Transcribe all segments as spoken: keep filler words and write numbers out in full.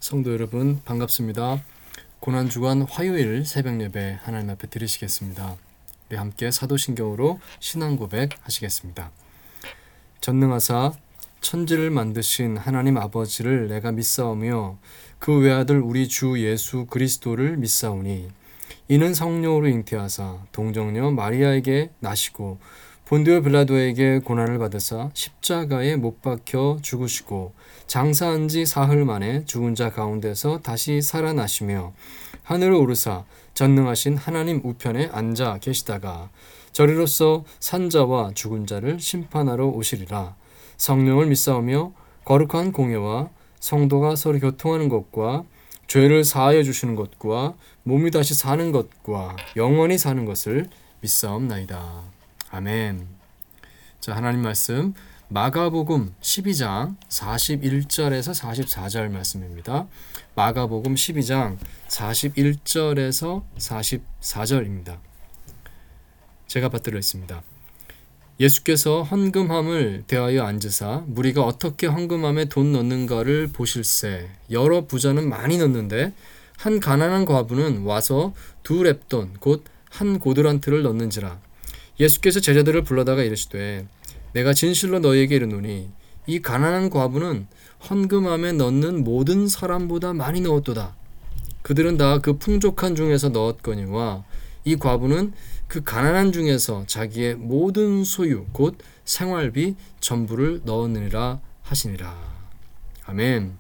성도 여러분 반갑습니다. 고난주간 화요일 새벽 예배 하나님 앞에 드리시겠습니다. 우리 함께 사도신경으로 신앙 고백 하시겠습니다. 전능하사 천지를 만드신 하나님 아버지를 내가 믿사오며 그 외아들 우리 주 예수 그리스도를 믿사오니 이는 성령으로 잉태하사 동정녀 마리아에게 나시고 본디오 빌라도에게 고난을 받으사 십자가에 못 박혀 죽으시고 장사한 지 사흘 만에 죽은 자 가운데서 다시 살아나시며 하늘을 오르사 전능하신 하나님 우편에 앉아 계시다가 저리로서 산자와 죽은 자를 심판하러 오시리라. 성령을 믿사오며 거룩한 공예와 성도가 서로 교통하는 것과 죄를 사하여 주시는 것과 몸이 다시 사는 것과 영원히 사는 것을 믿사옵나이다. 아멘. 자, 하나님 말씀 마가복음 십이 장 사십일 절에서 사십사 절 말씀입니다. 마가복음 십이 장 사십일 절에서 사십사 절입니다. 제가 받들어 있습니다. 예수께서 헌금함을 대하여 앉으사 무리가 어떻게 헌금함에 돈 넣는가를 보실세. 여러 부자는 많이 넣는데 한 가난한 과부는 와서 두 렙돈 곧 한 고드란트를 넣는지라. 예수께서 제자들을 불러다가 이르시되 내가 진실로 너희에게 이르노니 이 가난한 과부는 헌금함에 넣는 모든 사람보다 많이 넣었도다. 그들은 다 그 풍족한 중에서 넣었거니와 이 과부는 그 가난한 중에서 자기의 모든 소유 곧 생활비 전부를 넣었느니라 하시니라. 아멘.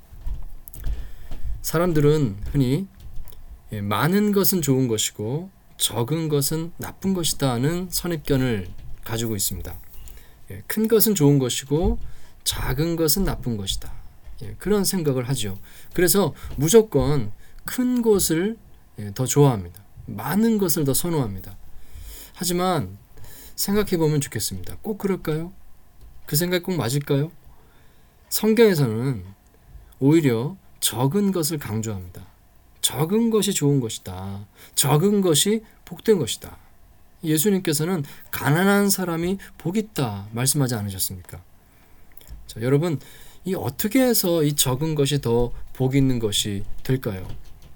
사람들은 흔히 많은 것은 좋은 것이고 적은 것은 나쁜 것이다 하는 선입견을 가지고 있습니다. 큰 것은 좋은 것이고 작은 것은 나쁜 것이다. 그런 생각을 하죠. 그래서 무조건 큰 것을 더 좋아합니다. 많은 것을 더 선호합니다. 하지만 생각해 보면 좋겠습니다. 꼭 그럴까요? 그 생각 꼭 맞을까요? 성경에서는 오히려 적은 것을 강조합니다. 적은 것이 좋은 것이다. 적은 것이 복된 것이다. 예수님께서는 가난한 사람이 복 있다 말씀하지 않으셨습니까? 자, 여러분, 이 어떻게 해서 이 적은 것이 더 복 있는 것이 될까요?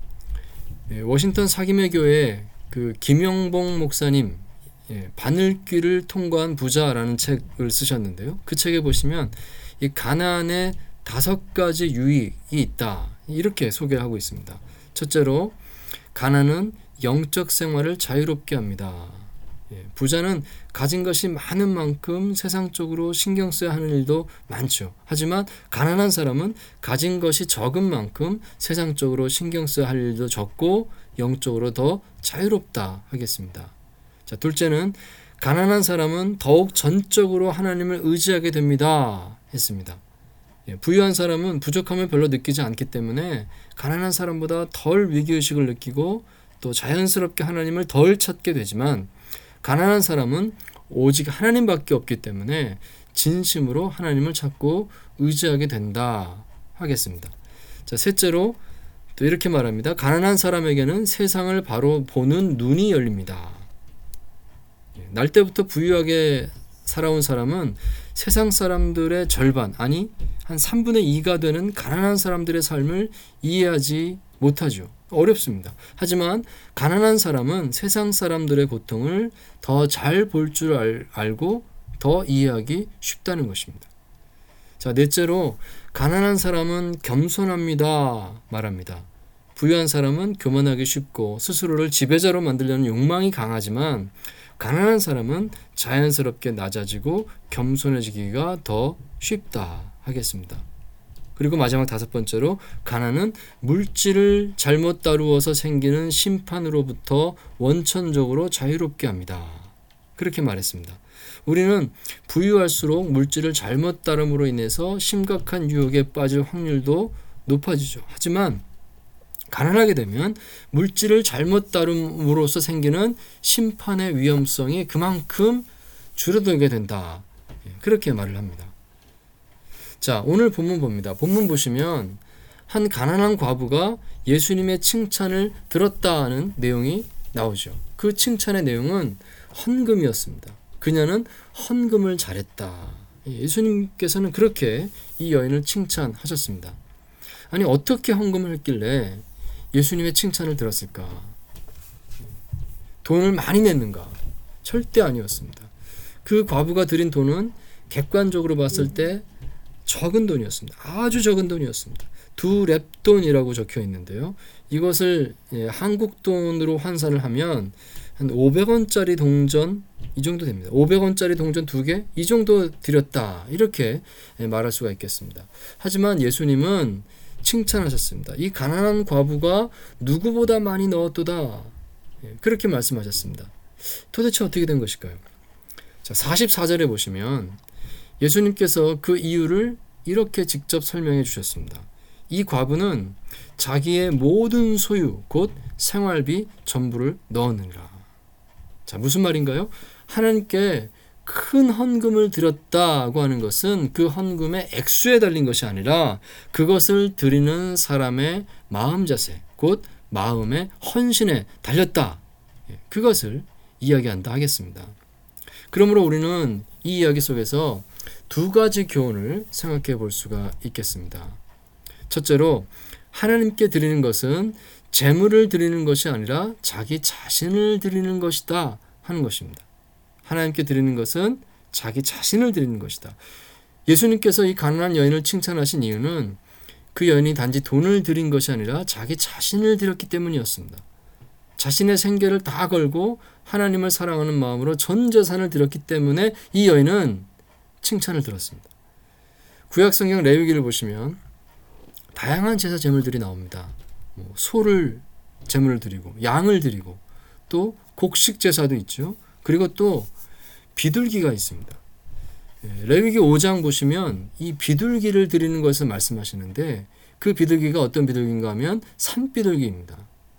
예, 워싱턴 사김의 교회 그 김영봉 목사님 예, 바늘귀를 통과한 부자라는 책을 쓰셨는데요. 그 책에 보시면 이 가난의 다섯 가지 유익이 있다 이렇게 소개를 하고 있습니다. 첫째로 가난은 영적 생활을 자유롭게 합니다. 예, 부자는 가진 것이 많은 만큼 세상적으로 신경 써야 하는 일도 많죠. 하지만 가난한 사람은 가진 것이 적은 만큼 세상적으로 신경 써야 할 일도 적고 영적으로 더 자유롭다 하겠습니다. 자, 둘째는 가난한 사람은 더욱 전적으로 하나님을 의지하게 됩니다 했습니다. 예, 부유한 사람은 부족함을 별로 느끼지 않기 때문에 가난한 사람보다 덜 위기의식을 느끼고 또 자연스럽게 하나님을 덜 찾게 되지만 가난한 사람은 오직 하나님밖에 없기 때문에 진심으로 하나님을 찾고 의지하게 된다 하겠습니다. 자, 셋째로 또 이렇게 말합니다. 가난한 사람에게는 세상을 바로 보는 눈이 열립니다. 날 때부터 부유하게 살아온 사람은 세상 사람들의 절반, 아니 한 삼분의 이가 되는 가난한 사람들의 삶을 이해하지 못하죠. 어렵습니다. 하지만 가난한 사람은 세상 사람들의 고통을 더 잘 볼 줄 알고 더 이해하기 쉽다는 것입니다. 자, 넷째로 가난한 사람은 겸손합니다 말합니다. 부유한 사람은 교만하기 쉽고 스스로를 지배자로 만들려는 욕망이 강하지만 가난한 사람은 자연스럽게 낮아지고 겸손해지기가 더 쉽다 하겠습니다. 그리고 마지막 다섯 번째로 가난은 물질을 잘못 다루어서 생기는 심판으로부터 원천적으로 자유롭게 합니다. 그렇게 말했습니다. 우리는 부유할수록 물질을 잘못 다룸으로 인해서 심각한 유혹에 빠질 확률도 높아지죠. 하지만 가난하게 되면 물질을 잘못 다룸으로써 생기는 심판의 위험성이 그만큼 줄어들게 된다. 그렇게 말을 합니다. 자, 오늘 본문 봅니다. 본문 보시면 한 가난한 과부가 예수님의 칭찬을 들었다는 내용이 나오죠. 그 칭찬의 내용은 헌금이었습니다. 그녀는 헌금을 잘했다. 예수님께서는 그렇게 이 여인을 칭찬하셨습니다. 아니 어떻게 헌금을 했길래 예수님의 칭찬을 들었을까? 돈을 많이 냈는가? 절대 아니었습니다. 그 과부가 드린 돈은 객관적으로 봤을 때 적은 돈이었습니다. 아주 적은 돈이었습니다. 두 렙돈이라고 적혀 있는데요. 이것을 예, 한국 돈으로 환산을 하면 한 오백 원짜리 동전 이 정도 됩니다. 오백 원짜리 동전 두 개? 이 정도 드렸다. 이렇게 예, 말할 수가 있겠습니다. 하지만 예수님은 칭찬하셨습니다. 이 가난한 과부가 누구보다 많이 넣었도다. 예, 그렇게 말씀하셨습니다. 도대체 어떻게 된 것일까요? 자, 사십사 절에 보시면 예수님께서 그 이유를 이렇게 직접 설명해 주셨습니다. 이 과부는 자기의 모든 소유 곧 생활비 전부를 넣었느니라. 자, 무슨 말인가요? 하나님께 큰 헌금을 드렸다고 하는 것은 그 헌금의 액수에 달린 것이 아니라 그것을 드리는 사람의 마음 자세 곧 마음의 헌신에 달렸다. 그것을 이야기한다 하겠습니다. 그러므로 우리는 이 이야기 속에서 두 가지 교훈을 생각해 볼 수가 있겠습니다. 첫째로 하나님께 드리는 것은 재물을 드리는 것이 아니라 자기 자신을 드리는 것이다 하는 것입니다. 하나님께 드리는 것은 자기 자신을 드리는 것이다. 예수님께서 이 가난한 여인을 칭찬하신 이유는 그 여인이 단지 돈을 드린 것이 아니라 자기 자신을 드렸기 때문이었습니다. 자신의 생계를 다 걸고 하나님을 사랑하는 마음으로 전 재산을 드렸기 때문에 이 여인은 칭찬을 들었습니다. 구약성경 레위기를 보시면 다양한 제사 제물들이 나옵니다. 뭐 소를 제물을 드리고 양을 드리고 또 곡식 제사도 있죠. 그리고 또 비둘기가 있습니다. 레위기 오 장 보시면 이 비둘기를 드리는 것을 말씀하시는데 그 비둘기가 어떤 비둘기인가 하면 산비둘기입니다.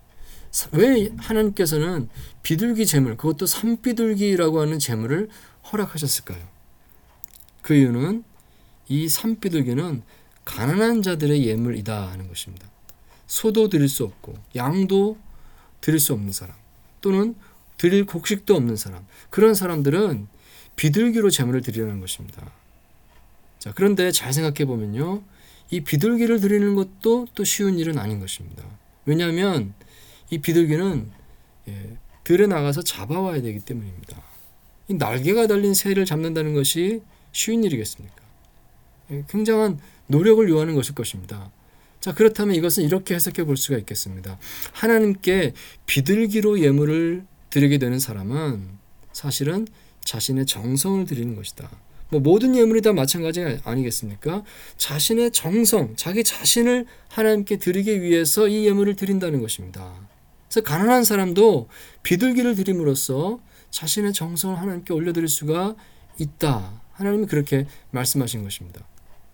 왜 하나님께서는 비둘기 제물, 그것도 산비둘기라고 하는 제물을 허락하셨을까요? 그 이유는 이 산비둘기는 가난한 자들의 예물이다 하는 것입니다. 소도 드릴 수 없고 양도 드릴 수 없는 사람 또는 드릴 곡식도 없는 사람, 그런 사람들은 비둘기로 제물을 드리라는 것입니다. 자, 그런데 잘 생각해 보면요, 이 비둘기를 드리는 것도 또 쉬운 일은 아닌 것입니다. 왜냐하면 이 비둘기는 예, 들에 나가서 잡아와야 되기 때문입니다. 이 날개가 달린 새를 잡는다는 것이 쉬운 일이겠습니까? 예, 굉장한 노력을 요하는 것일 것입니다. 자, 그렇다면 이것은 이렇게 해석해 볼 수가 있겠습니다. 하나님께 비둘기로 예물을 드리게 되는 사람은 사실은 자신의 정성을 드리는 것이다. 뭐 모든 예물이 다 마찬가지 아니겠습니까? 자신의 정성, 자기 자신을 하나님께 드리기 위해서 이 예물을 드린다는 것입니다. 그래서 가난한 사람도 비둘기를 드림으로써 자신의 정성을 하나님께 올려드릴 수가 있다. 하나님이 그렇게 말씀하신 것입니다.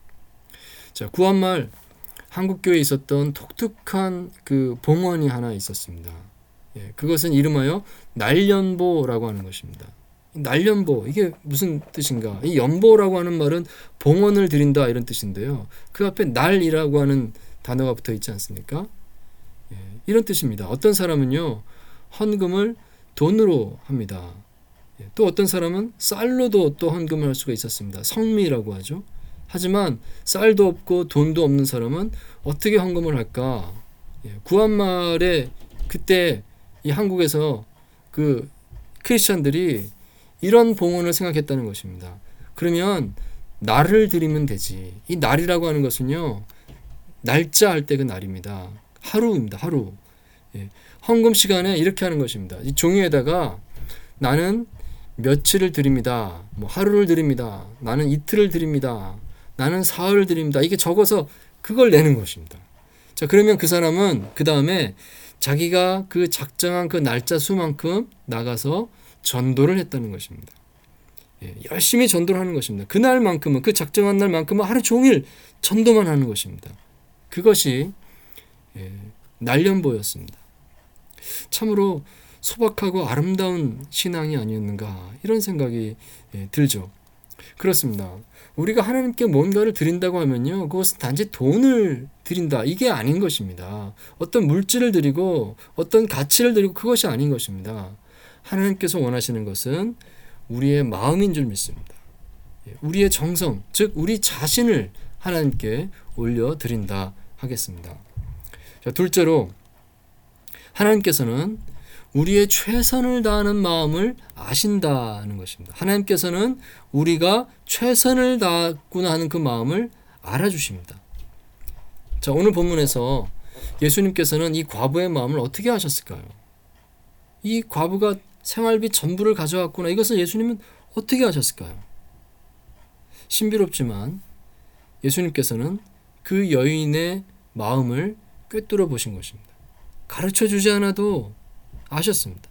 자, 구한말 한국교회에 있었던 독특한 그 봉헌이 하나 있었습니다. 예, 그것은 이름하여 날연보라고 하는 것입니다. 날연보, 이게 무슨 뜻인가? 이 연보라고 하는 말은 봉헌을 드린다 이런 뜻인데요. 그 앞에 날이라고 하는 단어가 붙어 있지 않습니까? 예, 이런 뜻입니다. 어떤 사람은요, 헌금을 돈으로 합니다. 예, 또 어떤 사람은 쌀로도 또 헌금을 할 수가 있었습니다. 성미라고 하죠. 하지만 쌀도 없고 돈도 없는 사람은 어떻게 헌금을 할까? 예, 구한말에 그때 이 한국에서 그 크리스천들이 이런 봉헌을 생각했다는 것입니다. 그러면 날을 드리면 되지. 이 날이라고 하는 것은요, 날짜 할 때 그 날입니다. 하루입니다. 하루. 예, 헌금 시간에 이렇게 하는 것입니다. 이 종이에다가 나는 며칠을 드립니다. 뭐 하루를 드립니다. 나는 이틀을 드립니다. 나는 사흘을 드립니다. 이게 적어서 그걸 내는 것입니다. 자, 그러면 그 사람은 그 다음에 자기가 그 작정한 그 날짜 수만큼 나가서 전도를 했다는 것입니다. 예, 열심히 전도를 하는 것입니다. 그날만큼은, 그 작정한 날만큼은 하루 종일 전도만 하는 것입니다. 그것이 예, 날연보였습니다. 참으로 소박하고 아름다운 신앙이 아니었는가, 이런 생각이 예, 들죠. 그렇습니다. 우리가 하나님께 뭔가를 드린다고 하면요, 그것은 단지 돈을 드린다, 이게 아닌 것입니다. 어떤 물질을 드리고 어떤 가치를 드리고 그것이 아닌 것입니다. 하나님께서 원하시는 것은 우리의 마음인 줄 믿습니다. 우리의 정성, 즉 우리 자신을 하나님께 올려드린다 하겠습니다. 자, 둘째로 하나님께서는 우리의 최선을 다하는 마음을 아신다는 것입니다. 하나님께서는 우리가 최선을 다하구나 하는 그 마음을 알아주십니다. 자, 오늘 본문에서 예수님께서는 이 과부의 마음을 어떻게 아셨을까요? 이 과부가 생활비 전부를 가져왔구나. 이것을 예수님은 어떻게 아셨을까요? 신비롭지만 예수님께서는 그 여인의 마음을 꿰뚫어 보신 것입니다. 가르쳐 주지 않아도 아셨습니다.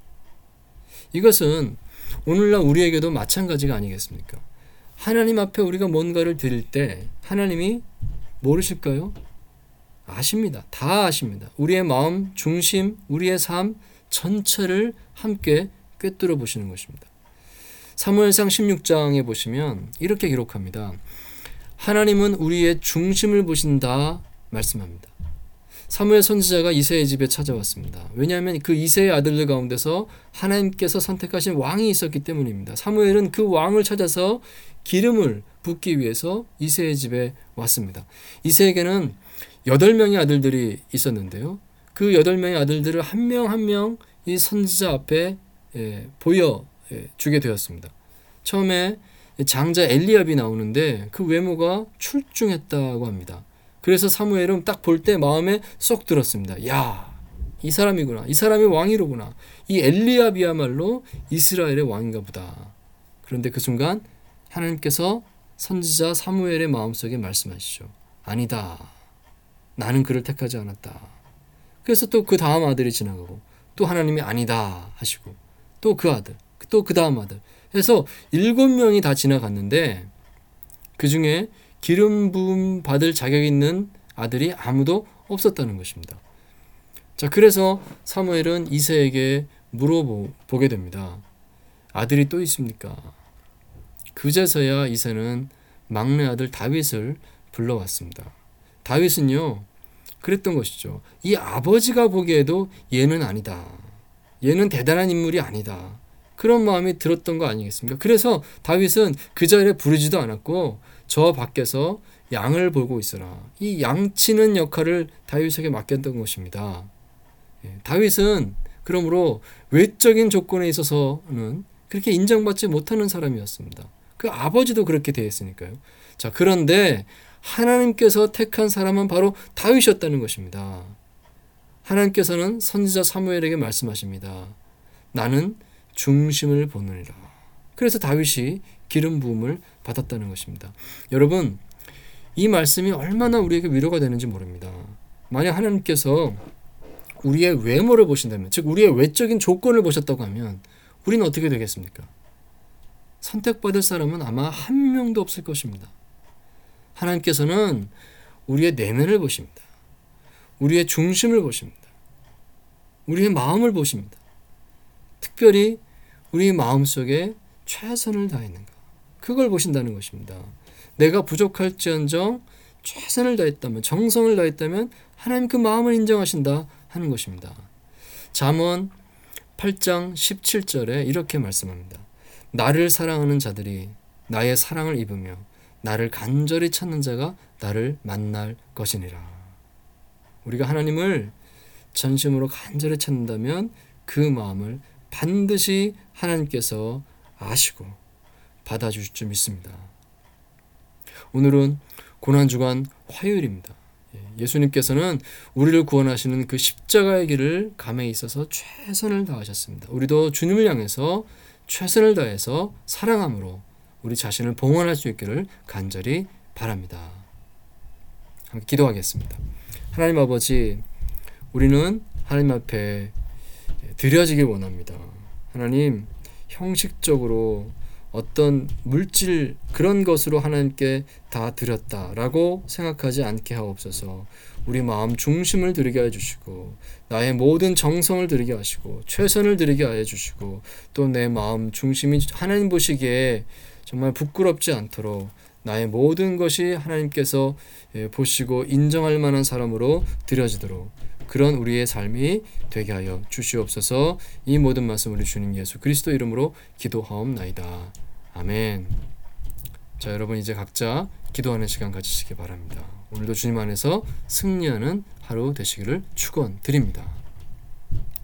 이것은 오늘날 우리에게도 마찬가지가 아니겠습니까? 하나님 앞에 우리가 뭔가를 드릴 때 하나님이 모르실까요? 아십니다. 다 아십니다. 우리의 마음, 중심, 우리의 삶 전체를 함께 꿰뚫어 보시는 것입니다. 사무엘상 십육 장에 보시면 이렇게 기록합니다. 하나님은 우리의 중심을 보신다 말씀합니다. 사무엘 선지자가 이새의 집에 찾아왔습니다. 왜냐하면 그 이새의 아들들 가운데서 하나님께서 선택하신 왕이 있었기 때문입니다. 사무엘은 그 왕을 찾아서 기름을 붓기 위해서 이새의 집에 왔습니다. 이새에게는 여덟 명의 아들들이 있었는데요. 그 여덟 명의 아들들을 한 명 한 명 이 선지자 앞에 예, 보여 예, 주게 되었습니다. 처음에 장자 엘리압이 나오는데 그 외모가 출중했다고 합니다. 그래서 사무엘은 딱 볼 때 마음에 쏙 들었습니다. 야, 이 사람이구나. 이 사람이 왕이로구나. 이 엘리압이야말로 이스라엘의 왕인가 보다. 그런데 그 순간 하나님께서 선지자 사무엘의 마음속에 말씀하시죠. 아니다. 나는 그를 택하지 않았다. 그래서 또 그 다음 아들이 지나가고 또 하나님이 아니다 하시고 또 그 아들, 또 그 다음 아들 해서 일곱 명이 다 지나갔는데 그 중에 기름 부음 받을 자격 있는 아들이 아무도 없었다는 것입니다. 자, 그래서 사무엘은 이새에게 물어보게 됩니다. 아들이 또 있습니까? 그제서야 이새는 막내 아들 다윗을 불러왔습니다. 다윗은요, 그랬던 것이죠. 이 아버지가 보기에도 얘는 아니다. 얘는 대단한 인물이 아니다. 그런 마음이 들었던 거 아니겠습니까? 그래서 다윗은 그 자리에 부르지도 않았고 저 밖에서 양을 보고 있어라. 이 양치는 역할을 다윗에게 맡겼던 것입니다. 다윗은 그러므로 외적인 조건에 있어서는 그렇게 인정받지 못하는 사람이었습니다. 그 아버지도 그렇게 되었으니까요. 자, 그런데 하나님께서 택한 사람은 바로 다윗이었다는 것입니다. 하나님께서는 선지자 사무엘에게 말씀하십니다. 나는 중심을 보느니라. 그래서 다윗이 기름 부음을 받았다는 것입니다. 여러분, 이 말씀이 얼마나 우리에게 위로가 되는지 모릅니다. 만약 하나님께서 우리의 외모를 보신다면, 즉 우리의 외적인 조건을 보셨다고 하면 우리는 어떻게 되겠습니까? 선택받을 사람은 아마 한 명도 없을 것입니다. 하나님께서는 우리의 내면을 보십니다. 우리의 중심을 보십니다. 우리의 마음을 보십니다. 특별히 우리 마음속에 최선을 다했는가, 그걸 보신다는 것입니다. 내가 부족할지언정 최선을 다했다면, 정성을 다했다면 하나님 그 마음을 인정하신다 하는 것입니다. 잠언 팔 장 십칠 절에 이렇게 말씀합니다. 나를 사랑하는 자들이 나의 사랑을 입으며 나를 간절히 찾는 자가 나를 만날 것이니라. 우리가 하나님을 전심으로 간절히 찾는다면 그 마음을 반드시 하나님께서 아시고 받아주실 줄 믿습니다. 오늘은 고난주간 화요일입니다. 예수님께서는 우리를 구원하시는 그 십자가의 길을 감에 있어서 최선을 다하셨습니다. 우리도 주님을 향해서 최선을 다해서 사랑함으로 우리 자신을 봉헌할 수 있기를 간절히 바랍니다. 함께 기도하겠습니다. 하나님 아버지, 우리는 하나님 앞에 드려지길 원합니다. 하나님, 형식적으로 어떤 물질 그런 것으로 하나님께 다 드렸다라고 생각하지 않게 하옵소서. 우리 마음 중심을 드리게 해주시고 나의 모든 정성을 드리게 하시고 최선을 드리게 하여 주시고 또 내 마음 중심이 하나님 보시기에 정말 부끄럽지 않도록 나의 모든 것이 하나님께서 보시고 인정할 만한 사람으로 드려지도록 그런 우리의 삶이 되게 하여 주시옵소서. 이 모든 말씀 우리 주님 예수 그리스도 이름으로 기도하옵나이다. 아멘. 자, 여러분 이제 각자 기도하는 시간 가지시기 바랍니다. 오늘도 주님 안에서 승리하는 하루 되시기를 축원드립니다.